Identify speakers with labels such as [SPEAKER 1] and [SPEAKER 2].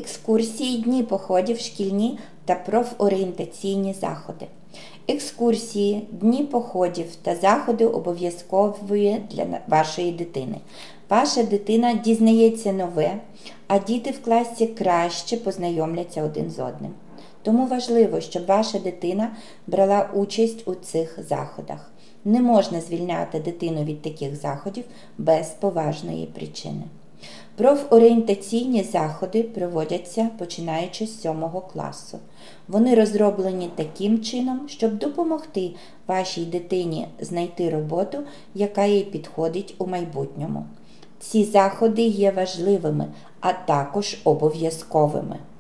[SPEAKER 1] екскурсії, дні походів, шкільні та профорієнтаційні заходи. Екскурсії, дні походів та заходи обов'язкові для вашої дитини. Ваша дитина дізнається нове, а діти в класі краще познайомляться один з одним. Тому важливо, щоб ваша дитина брала участь у цих заходах. Не можна звільняти дитину від таких заходів без поважної причини. Профорієнтаційні заходи проводяться починаючи з 7 класу. Вони розроблені таким чином, щоб допомогти вашій дитині знайти роботу, яка їй підходить у майбутньому. Ці заходи є важливими, а також обов'язковими.